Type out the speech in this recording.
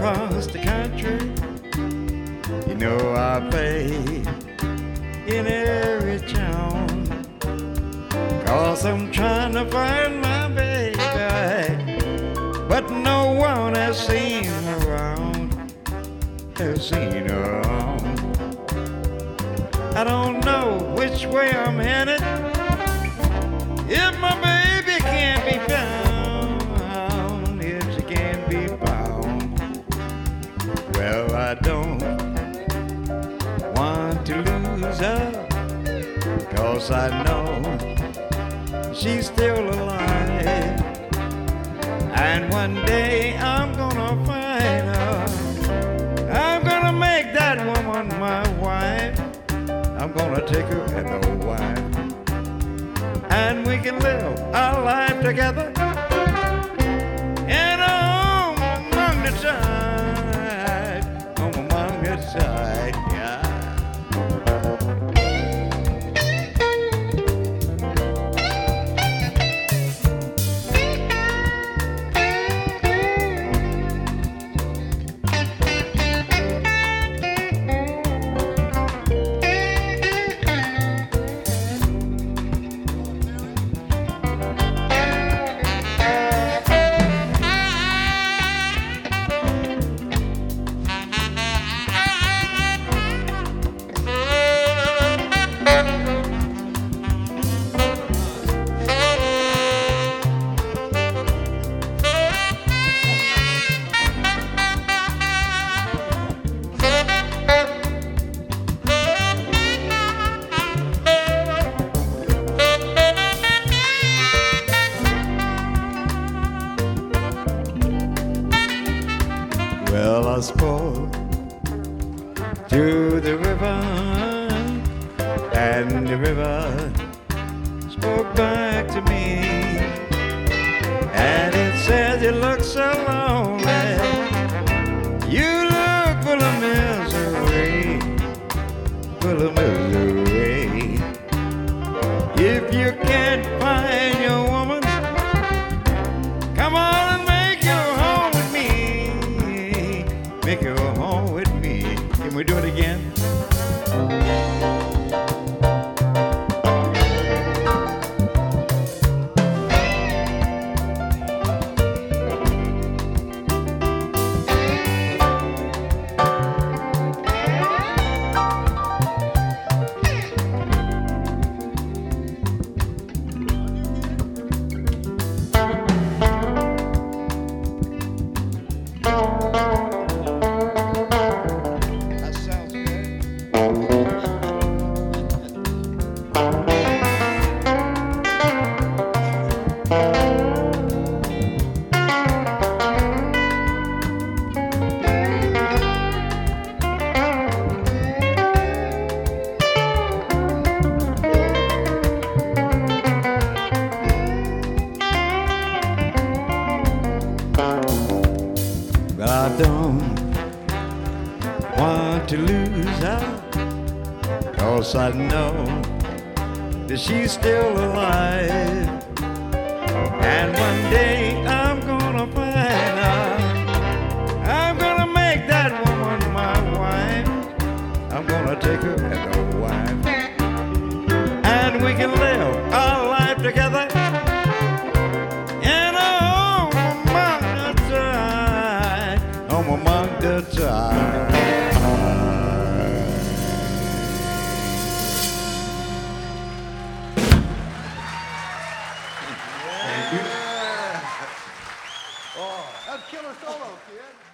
across the country. You know I play in every town, 'cause I'm trying to find my baby, but no one has seen her around, has seen her around. I don't know which way I'm headed if my baby can't be found, if she can't be found. Well, I don't want to lose her, 'cause I know she's still alive, and one day I'm gonna find her. I'm gonna make that woman my wife. I'm gonna take her as a wife, and we can live our life together in a home among the tide, home among the tide, yeah. Well, I spoke to the river, and the river spoke back to me, and it says you look so lonely, you look full of misery, full of misery. If you can't find your woman, come on and make your home with me. Make your home with me. Can we do it again? But I don't want to lose her, 'cause I know that she's still alive, and one day I'm gonna find her. I'm gonna make that woman my wife. I'm gonna take her as a wife, and we can live our life together in a home among the tide, home among the tide. Oh, that's killer solo, kid.